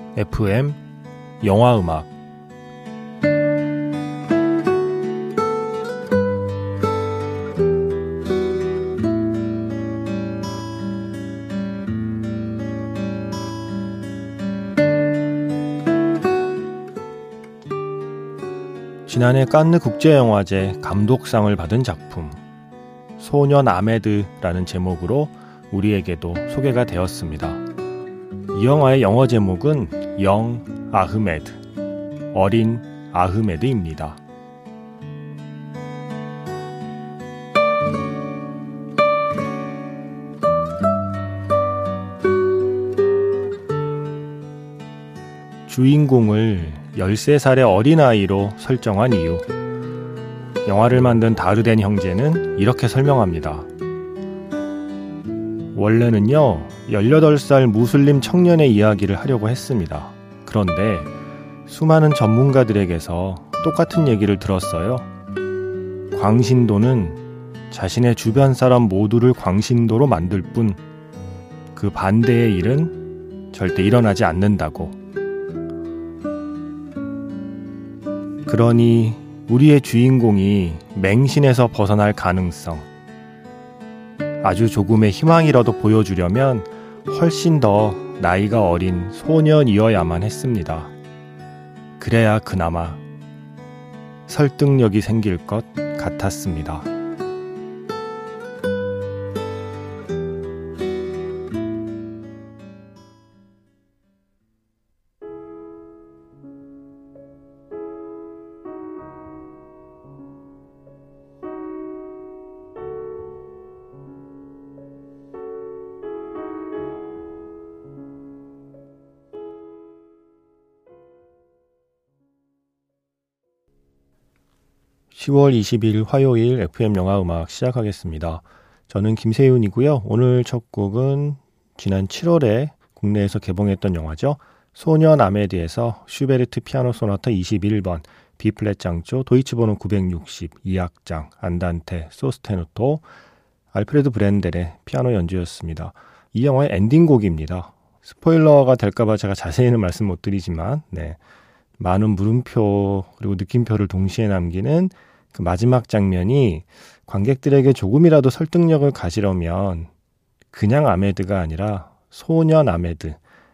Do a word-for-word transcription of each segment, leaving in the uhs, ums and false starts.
에프엠 영화음악. 지난해 칸느 국제영화제 감독상을 받은 작품 소년 아메드라는 제목으로 우리에게도 소개가 되었습니다. 이 영화의 영어 제목은 영 아흐메드, 어린 아흐메드입니다. 주인공을 열세 살의 어린아이로 설정한 이유. 영화를 만든 다르덴 형제는 이렇게 설명합니다. 원래는요, 열여덟 살 무슬림 청년의 이야기를 하려고 했습니다. 그런데 수많은 전문가들에게서 똑같은 얘기를 들었어요. 광신도는 자신의 주변 사람 모두를 광신도로 만들 뿐 그 반대의 일은 절대 일어나지 않는다고. 그러니 우리의 주인공이 맹신에서 벗어날 가능성, 아주 조금의 희망이라도 보여주려면 훨씬 더 나이가 어린 소년이어야만 했습니다. 그래야 그나마 설득력이 생길 것 같았습니다. 시월 이십일 화요일 에프엠 영화음악 시작하겠습니다. 저는 김세윤이고요. 오늘 첫 곡은 지난 칠월에 국내에서 개봉했던 영화죠. 소년 아메드에서 슈베르트 피아노 소나타 이십일 번, B플랫 장조, 도이치번호 구백육십, 이 악장, 안단테, 소스테누토, 알프레드 브렌델의 피아노 연주였습니다. 이 영화의 엔딩곡입니다. 스포일러가 될까봐 제가 자세히는 말씀 못 드리지만, 네, 많은 물음표 그리고 느낌표를 동시에 남기는 그 마지막 장면이 관객들에게 조금이라도 설득력을 가지려면 그냥 아메드가 아니라 소년 아메드,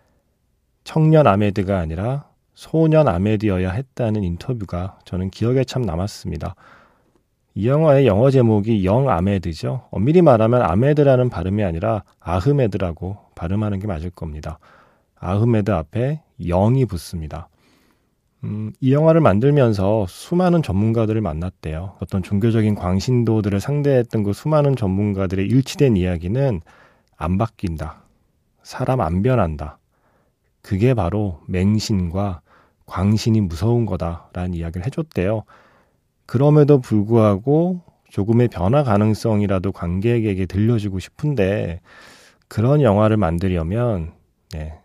청년 아메드가 아니라 소년 아메드여야 했다는 인터뷰가 저는 기억에 참 남았습니다. 이 영화의 영어 제목이 영 아메드죠. 엄밀히 말하면 아메드라는 발음이 아니라 아흐메드라고 발음하는 게 맞을 겁니다. 아흐메드 앞에 영이 붙습니다. 음, 이 영화를 만들면서 수많은 전문가들을 만났대요. 어떤 종교적인 광신도들을 상대했던 그 수많은 전문가들의 일치된 이야기는 안 바뀐다. 사람 안 변한다. 그게 바로 맹신과 광신이 무서운 거다라는 이야기를 해줬대요. 그럼에도 불구하고 조금의 변화 가능성이라도 관객에게 들려주고 싶은데 그런 영화를 만들려면 네,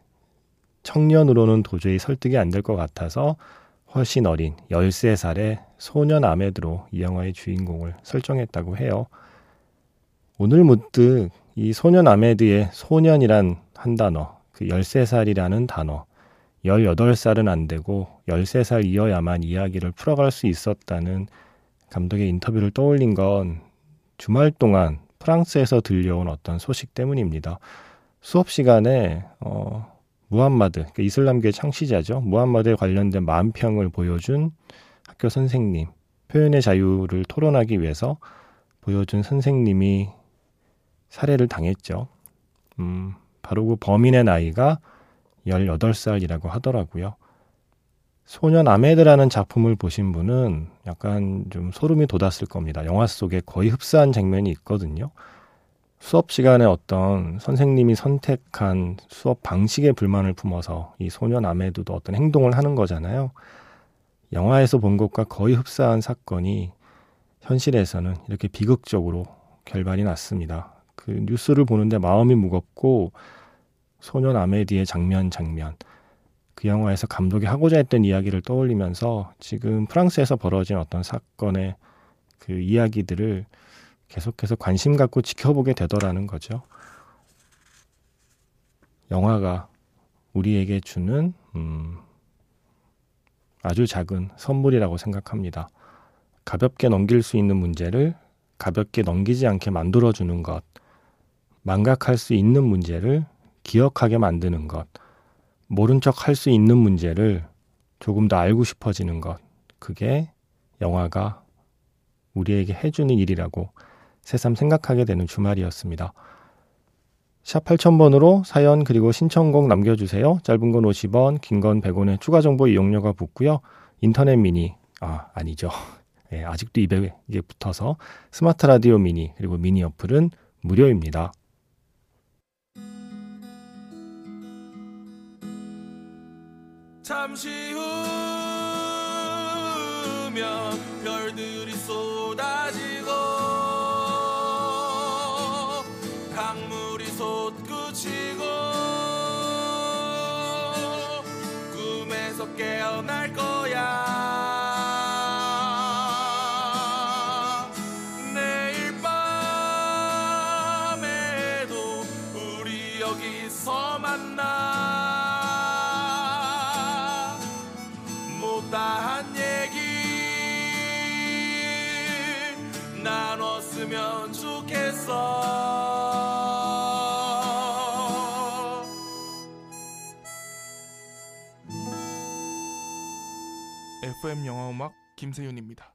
청년으로는 도저히 설득이 안 될 것 같아서 훨씬 어린 열세 살의 소년 아메드로 이 영화의 주인공을 설정했다고 해요. 오늘 문득 이 소년 아메드의 소년이란 한 단어, 그 열세 살이라는 단어, 열여덟 살은 안 되고 열세 살이어야만 이야기를 풀어갈 수 있었다는 감독의 인터뷰를 떠올린 건 주말 동안 프랑스에서 들려온 어떤 소식 때문입니다. 수업 시간에 어, 무함마드, 그러니까 이슬람교의 창시자죠. 무함마드에 관련된 만평을 보여준 학교 선생님, 표현의 자유를 토론하기 위해서 보여준 선생님이 살해를 당했죠. 음, 바로 그 범인의 나이가 열여덟 살이라고 하더라고요. 소년 아메드라는 작품을 보신 분은 약간 좀 소름이 돋았을 겁니다. 영화 속에 거의 흡사한 장면이 있거든요. 수업 시간에 어떤 선생님이 선택한 수업 방식에 불만을 품어서 이 소년 아메드도 어떤 행동을 하는 거잖아요. 영화에서 본 것과 거의 흡사한 사건이 현실에서는 이렇게 비극적으로 결말이 났습니다. 그 뉴스를 보는데 마음이 무겁고 소년 아메드의 장면 장면, 그 영화에서 감독이 하고자 했던 이야기를 떠올리면서 지금 프랑스에서 벌어진 어떤 사건의 그 이야기들을 계속해서 관심 갖고 지켜보게 되더라는 거죠. 영화가 우리에게 주는 음, 아주 작은 선물이라고 생각합니다. 가볍게 넘길 수 있는 문제를 가볍게 넘기지 않게 만들어주는 것, 망각할 수 있는 문제를 기억하게 만드는 것, 모른 척 할 수 있는 문제를 조금 더 알고 싶어지는 것, 그게 영화가 우리에게 해주는 일이라고 새삼 생각하게 되는 주말이었습니다. 샵 팔천 번으로 사연 그리고 신청곡 남겨주세요. 짧은 건 오십 원, 긴 건 백 원의 추가 정보 이용료가 붙고요. 인터넷 미니, 아 아니죠. 네, 아직도 이백에 붙어서 스마트 라디오 미니 그리고 미니 어플은 무료입니다. 잠시 후면 별들이 쏟아지고 강물이 솟구치고 꿈에서 깨어날 거야. 내일 밤에도 우리 여기서 만나 못다한 얘기 나눴으면 좋겠어. 에프엠 영화음악 김세윤입니다.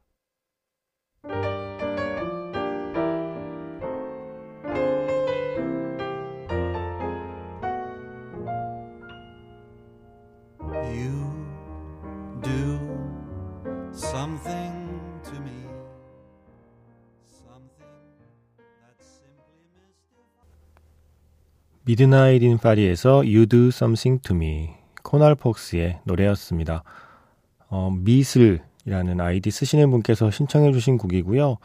You do something to me, something that simply mystifies. 미드나잇 인 파리에서 You Do Something to Me, 코날 폭스의 노래였습니다. 어, 미슬이라는 아이디 쓰시는 분께서 신청해 주신 곡이고요.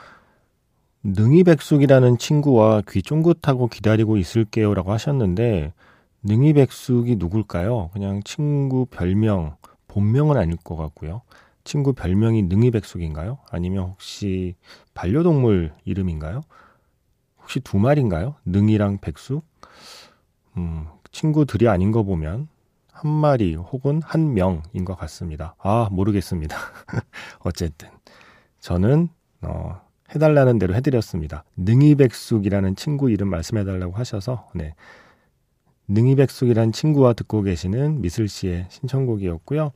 능이백숙이라는 친구와 귀 쫑긋하고 기다리고 있을게요 라고 하셨는데, 능이백숙이 누굴까요? 그냥 친구 별명, 본명은 아닐 것 같고요. 친구 별명이 능이백숙인가요? 아니면 혹시 반려동물 이름인가요? 혹시 두 마리인가요? 능이랑 백숙? 음, 친구들이 아닌 거 보면 한 마리 혹은 한 명인 것 같습니다. 아, 모르겠습니다. 어쨌든 저는 어, 해달라는 대로 해드렸습니다. 능이백숙이라는 친구 이름 말씀해달라고 하셔서 네, 능이백숙이라는 친구와 듣고 계시는 미슬 씨의 신청곡이었고요.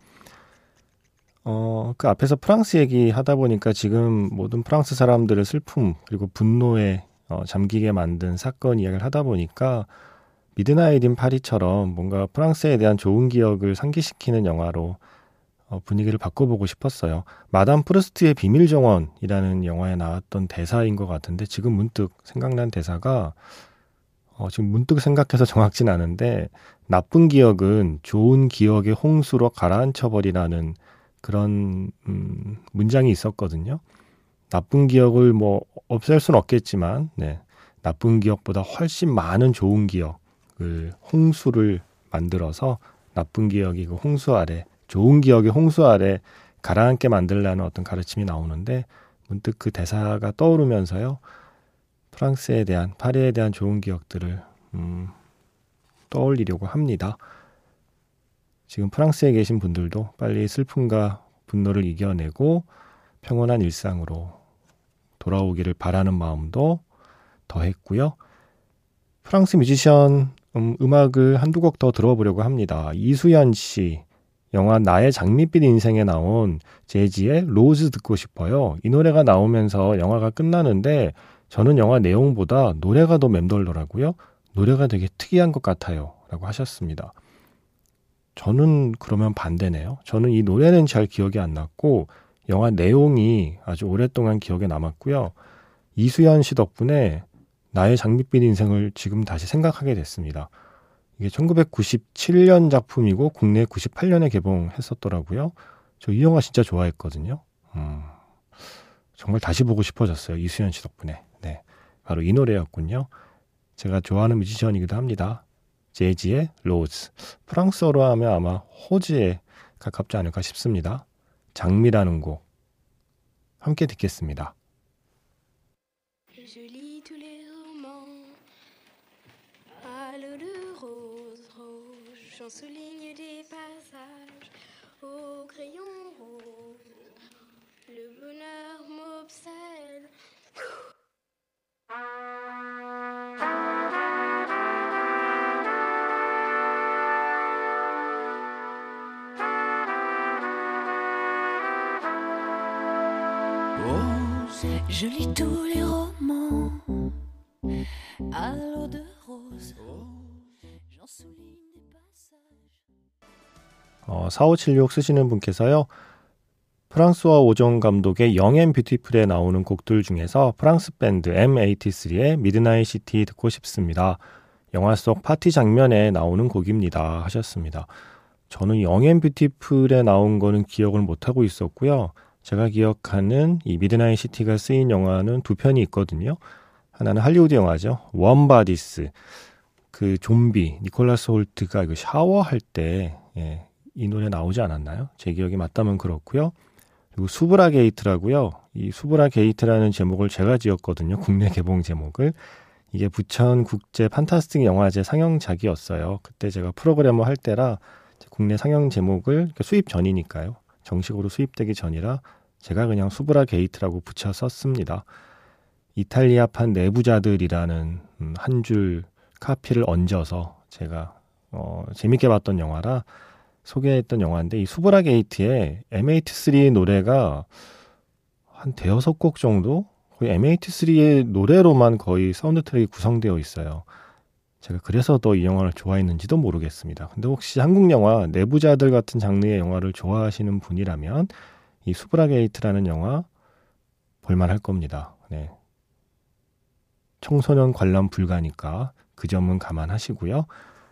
어, 그 앞에서 프랑스 얘기 하다 보니까 지금 모든 프랑스 사람들의 슬픔 그리고 분노에 어, 잠기게 만든 사건 이야기를 하다 보니까 미드나잇 인 파리처럼 뭔가 프랑스에 대한 좋은 기억을 상기시키는 영화로 어, 분위기를 바꿔보고 싶었어요. 마담 프루스트의 비밀정원이라는 영화에 나왔던 대사인 것 같은데 지금 문득 생각난 대사가 어, 지금 문득 생각해서 정확진 않은데 나쁜 기억은 좋은 기억의 홍수로 가라앉혀버리라는 그런 음, 문장이 있었거든요. 나쁜 기억을 뭐 없앨 수는 없겠지만 네, 나쁜 기억보다 훨씬 많은 좋은 기억 그 홍수를 만들어서 나쁜 기억이 그 홍수 아래 좋은 기억의 홍수 아래 가라앉게 만들라는 어떤 가르침이 나오는데 문득 그 대사가 떠오르면서요. 프랑스에 대한 파리에 대한 좋은 기억들을 음, 떠올리려고 합니다. 지금 프랑스에 계신 분들도 빨리 슬픔과 분노를 이겨내고 평온한 일상으로 돌아오기를 바라는 마음도 더했고요. 프랑스 뮤지션 음, 음악을 한두 곡 더 들어보려고 합니다. 이수연 씨, 영화 나의 장밋빛 인생에 나온 재지의 로즈 듣고 싶어요. 이 노래가 나오면서 영화가 끝나는데 저는 영화 내용보다 노래가 더 맴돌더라고요. 노래가 되게 특이한 것 같아요. 라고 하셨습니다. 저는 그러면 반대네요. 저는 이 노래는 잘 기억이 안 났고 영화 내용이 아주 오랫동안 기억에 남았고요. 이수연 씨 덕분에 나의 장밋빛 인생을 지금 다시 생각하게 됐습니다. 이게 천구백구십칠 년 작품이고 국내 구십팔 년에 개봉했었더라고요. 저 이 영화 진짜 좋아했거든요. 음, 정말 다시 보고 싶어졌어요. 이수연 씨 덕분에. 네, 바로 이 노래였군요. 제가 좋아하는 뮤지션이기도 합니다. 재지의 로즈. 프랑스어로 하면 아마 호즈에 가깝지 않을까 싶습니다. 장미라는 곡 함께 듣겠습니다. Je lis tous les romans à l'eau de rose rouge J'en souligne des passages au crayon rouge. Le bonheur m'obsède. Je lis tous les romans à l'eau de rose. J'en souligne des passages. 어, 사오칠육 쓰시는 분께서요. 프랑스와 오정 감독의 영 앤 뷰티풀에 나오는 곡들 중에서 프랑스 밴드 엠 에이티쓰리의 미드나잇 시티 듣고 싶습니다. 영화 속 파티 장면에 나오는 곡입니다. 하셨습니다. 저는 영 앤 뷰티풀에 나온 거는 기억을 못하고 있었고요. 제가 기억하는 이 미드나잇 시티가 쓰인 영화는 두 편이 있거든요. 하나는 할리우드 영화죠. 웜바디스. 그 좀비, 니콜라스 홀트가 이거 샤워할 때, 예, 이 노래 나오지 않았나요? 제 기억이 맞다면 그렇고요. 그리고 수브라 게이트라고요. 이 수브라 게이트라는 제목을 제가 지었거든요. 국내 개봉 제목을. 이게 부천 국제 판타스틱 영화제 상영작이었어요. 그때 제가 프로그래머 할 때라 국내 상영 제목을 수입 전이니까요. 정식으로 수입되기 전이라 제가 그냥 수브라 게이트라고 붙여 썼습니다. 이탈리아판 내부자들이라는 한 줄 카피를 얹어서 제가 어, 재밌게 봤던 영화라 소개했던 영화인데, 이 수브라 게이트에 엠 에이티쓰리 노래가 한 대여섯 곡 정도? 거의 엠 에이티쓰리의 노래로만 거의 사운드 트랙이 구성되어 있어요. 제가 그래서 더 이 영화를 좋아했는지도 모르겠습니다. 근데 혹시 한국 영화 내부자들 같은 장르의 영화를 좋아하시는 분이라면 이 수브라 게이트라는 영화 볼만할 겁니다. 네. 청소년 관람 불가니까 그 점은 감안하시고요.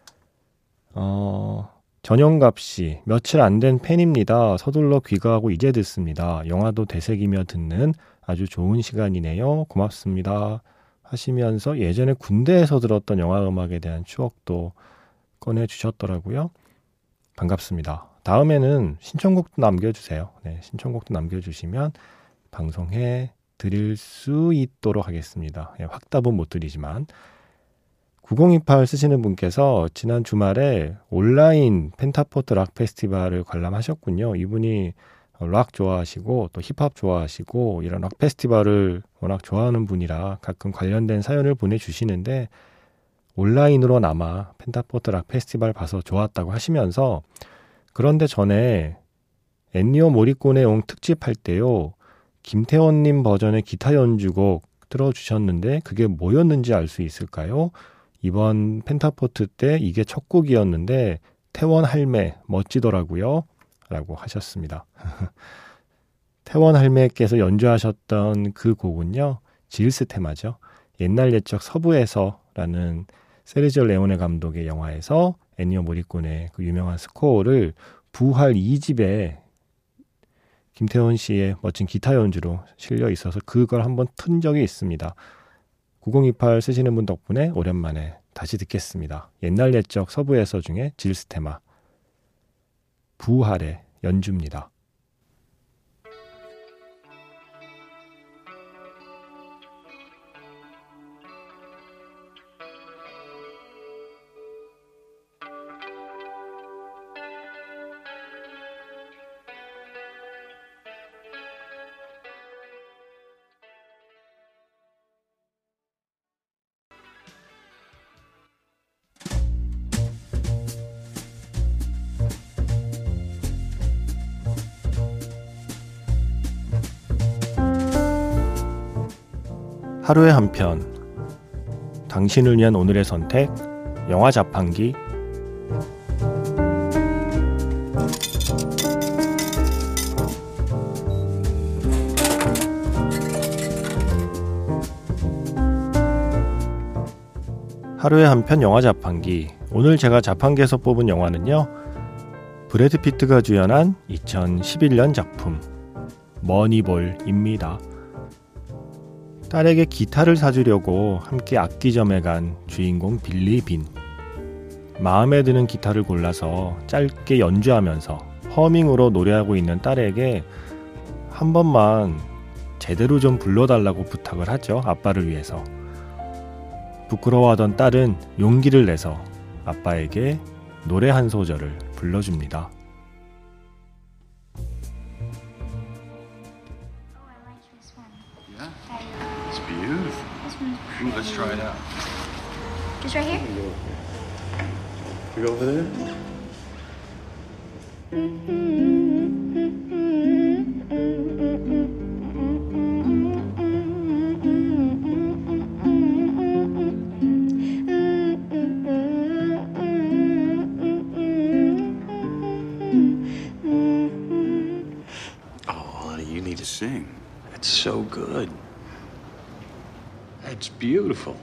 어, 전영갑씨, 며칠 안 된 팬입니다. 서둘러 귀가하고 이제 듣습니다. 영화도 되새기며 듣는 아주 좋은 시간이네요. 고맙습니다. 하시면서 예전에 군대에서 들었던 영화 음악에 대한 추억도 꺼내주셨더라고요. 반갑습니다. 다음에는 신청곡도 남겨주세요. 네, 신청곡도 남겨주시면 방송해 드릴 수 있도록 하겠습니다. 예, 확답은 못 드리지만. 구공이팔 쓰시는 분께서 지난 주말에 온라인 펜타포트 락 페스티벌을 관람하셨군요. 이분이 락 좋아하시고 또 힙합 좋아하시고 이런 락 페스티벌을 워낙 좋아하는 분이라 가끔 관련된 사연을 보내주시는데, 온라인으로나마 펜타포트 락 페스티벌 봐서 좋았다고 하시면서, 그런데 전에 엔니오 모리코네 옹 특집 할 때요, 김태원님 버전의 기타 연주곡 틀어주셨는데 그게 뭐였는지 알 수 있을까요? 이번 펜타포트 때 이게 첫 곡이었는데 태원 할매 멋지더라고요. 라고 하셨습니다. 태원 할매께서 연주하셨던 그 곡은요, 질스 테마죠. 옛날 옛적 서부에서 라는 세르지오 레오네 감독의 영화에서 엔니오 모리코네 그 유명한 스코어를 부활 이 집에 김태원 씨의 멋진 기타 연주로 실려 있어서 그걸 한번 튼 적이 있습니다. 구공이팔 쓰시는 분 덕분에 오랜만에 다시 듣겠습니다. 옛날 옛적 서부에서 중에 질스 테마 부활의 연주입니다. 하루에 한 편, 당신을 위한 오늘의 선택, 영화 자판기. 하루에 한 편 영화 자판기. 오늘 제가 자판기에서 뽑은 영화는요, 브래드 피트가 주연한 이천십일 년 작품 머니볼입니다. 딸에게 기타를 사주려고 함께 악기점에 간 주인공 빌리 빈. 마음에 드는 기타를 골라서 짧게 연주하면서 허밍으로 노래하고 있는 딸에게 한 번만 제대로 좀 불러달라고 부탁을 하죠. 아빠를 위해서. 부끄러워하던 딸은 용기를 내서 아빠에게 노래 한 소절을 불러줍니다. Yeah, it's beautiful. Ooh, let's try it out. Just right here? We go over there? Oh, honey, you need to sing. It's so good. It's beautiful.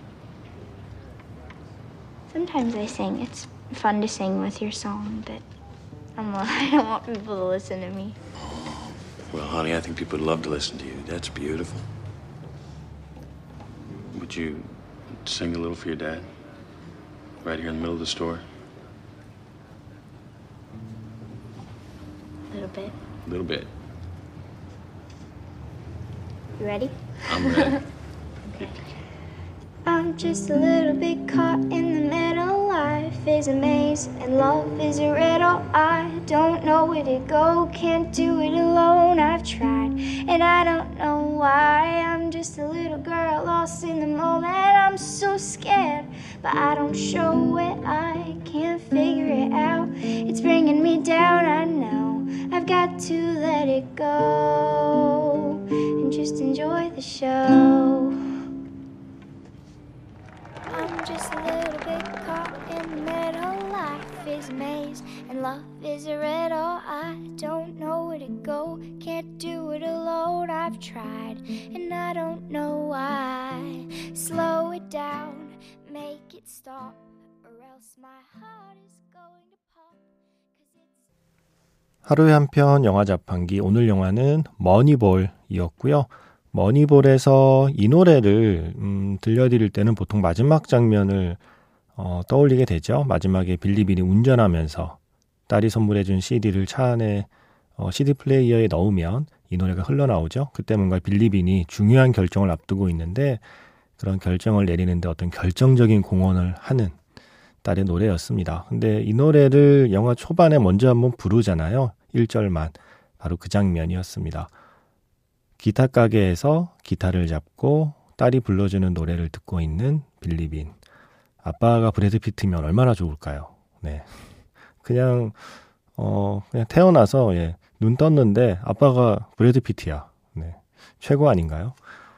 Sometimes I sing. It's fun to sing with your song, but I'm, I don't want people to listen to me. Well, honey, I think people would love to listen to you. That's beautiful. Would you sing a little for your dad? Right here in the middle of the store? A little bit. A little bit. You ready? I'm ready. I'm just a little bit caught in the middle. Life is a maze and love is a riddle. I don't know where to go, can't do it alone. I've tried and I don't know why. I'm just a little girl lost in the moment. I'm so scared, but I don't show it. I can't figure it out. It's bringing me down, I know. I've got to let it go and just enjoy the show. I'm just a little bit caught in the middle. Life is a maze and love is a riddle. I don't know where to go, can't do it alone. I've tried and I don't know why. Slow it down, make it stop, or else my heart is going to pop. 'Cause it's... 하루에 한 편 영화 자판기, 오늘 영화는 머니볼이었고요. 머니볼에서 이 노래를 음, 들려드릴 때는 보통 마지막 장면을 어, 떠올리게 되죠. 마지막에 빌리빈이 운전하면서 딸이 선물해준 씨디를 차 안에 어, 씨디 플레이어에 넣으면 이 노래가 흘러나오죠. 그때 뭔가 빌리빈이 중요한 결정을 앞두고 있는데 그런 결정을 내리는데 어떤 결정적인 공헌을 하는 딸의 노래였습니다. 근데 이 노래를 영화 초반에 먼저 한번 부르잖아요. 일 절만. 바로 그 장면이었습니다. 기타 가게에서 기타를 잡고 딸이 불러주는 노래를 듣고 있는 빌리빈. 아빠가 브래드 피트면 얼마나 좋을까요? 네, 그냥 어 그냥 태어나서 예, 눈 떴는데 아빠가 브래드 피트야. 네, 최고 아닌가요?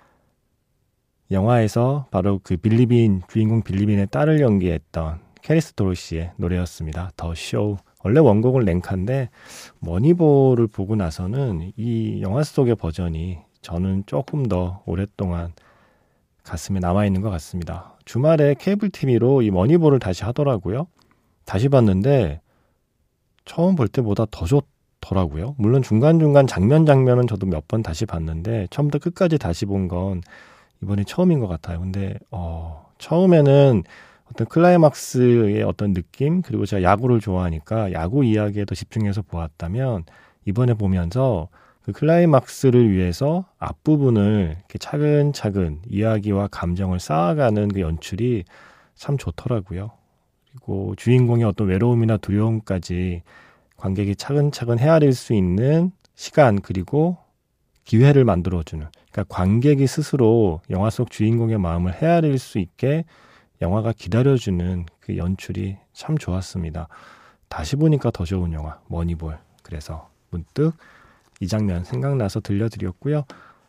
영화에서 바로 그 빌리빈 주인공 빌리빈의 딸을 연기했던 캐리스 도로시의 노래였습니다. 더 쇼. 원래 원곡은 랭카인데 머니볼을 보고 나서는 이 영화 속의 버전이 저는 조금 더 오랫동안 가슴에 남아있는 것 같습니다. 주말에 케이블 티비로 이 머니볼을 다시 하더라고요. 다시 봤는데 처음 볼 때보다 더 좋더라고요. 물론 중간중간 장면 장면은 저도 몇 번 다시 봤는데 처음부터 끝까지 다시 본 건 이번이 처음인 것 같아요. 근데 어, 처음에는 어떤 클라이막스의 어떤 느낌, 그리고 제가 야구를 좋아하니까 야구 이야기에 더 집중해서 보았다면 이번에 보면서 그 클라이막스를 위해서 앞부분을 이렇게 차근차근 이야기와 감정을 쌓아가는 그 연출이 참 좋더라고요. 그리고 주인공의 어떤 외로움이나 두려움까지 관객이 차근차근 헤아릴 수 있는 시간, 그리고 기회를 만들어주는, 그러니까 관객이 스스로 영화 속 주인공의 마음을 헤아릴 수 있게 영화가 기다려주는 그 연출이 참 좋았습니다. 다시 보니까 더 좋은 영화 머니볼. 그래서 문득 이 장면 생각나서 들려드렸고요.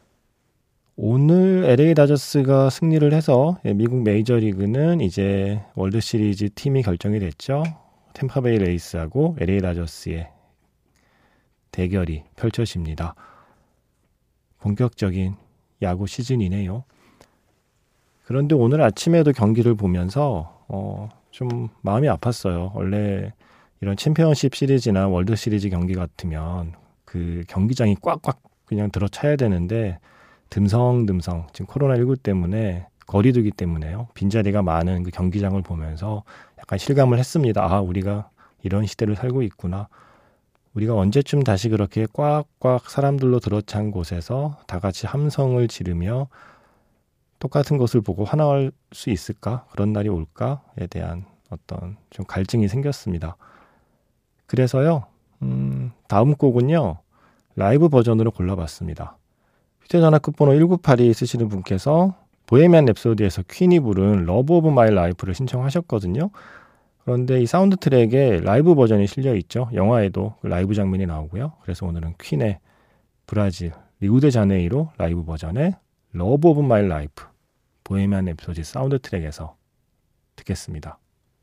오늘 엘에이 다저스가 승리를 해서 미국 메이저리그는 이제 월드시리즈 팀이 결정이 됐죠. 템파베이 레이스하고 엘에이 다저스의 대결이 펼쳐집니다. 본격적인 야구 시즌이네요. 그런데 오늘 아침에도 경기를 보면서 어, 좀 마음이 아팠어요. 원래 이런 챔피언십 시리즈나 월드 시리즈 경기 같으면 그 경기장이 꽉꽉 그냥 들어차야 되는데 듬성듬성 지금 코로나십구 때문에 거리두기 때문에요. 빈자리가 많은 그 경기장을 보면서 약간 실감을 했습니다. 아, 우리가 이런 시대를 살고 있구나. 우리가 언제쯤 다시 그렇게 꽉꽉 사람들로 들어찬 곳에서 다 같이 함성을 지르며 똑같은 것을 보고 환호할 수 있을까? 그런 날이 올까에 대한 어떤 좀 갈증이 생겼습니다. 그래서요, 음, 다음 곡은요, 라이브 버전으로 골라봤습니다. 휴대전화 끝번호 일구팔이 쓰시는 분께서 보헤미안 랩소디에서 퀸이 부른 러브 오브 마이 라이프를 신청하셨거든요. 그런데 이 사운드 트랙에 라이브 버전이 실려있죠. 영화에도 라이브 장면이 나오고요. 그래서 오늘은 퀸의 브라질, 리우데자네이루 라이브 버전의 러브 오브 마이 라이프, 보헤미안 랩소디 사운드 트랙에서 듣겠습니다.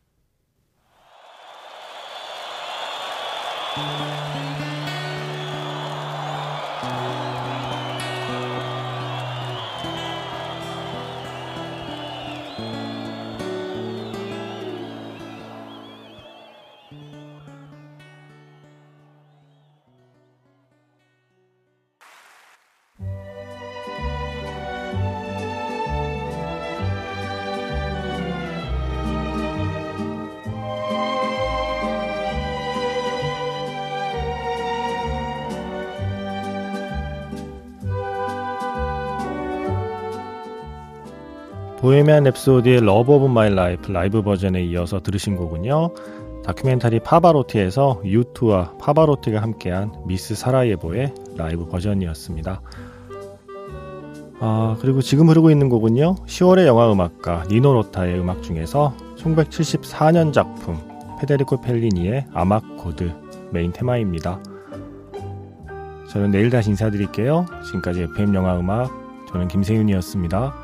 보헤미안 랩소디의 러브 오브 마이 라이프 라이브 버전에 이어서 들으신 곡은요, 다큐멘터리 파바로티에서 유투와 파바로티가 함께한 미스 사라예보의 라이브 버전이었습니다. 아, 그리고 지금 흐르고 있는 곡은요, 시월의 영화 음악가 니노 로타의 음악 중에서 천구백칠십사 년 작품 페데리코 펠리니의 아마코드 메인 테마입니다. 저는 내일 다시 인사드릴게요. 지금까지 에프엠 영화 음악, 저는 김세윤이었습니다.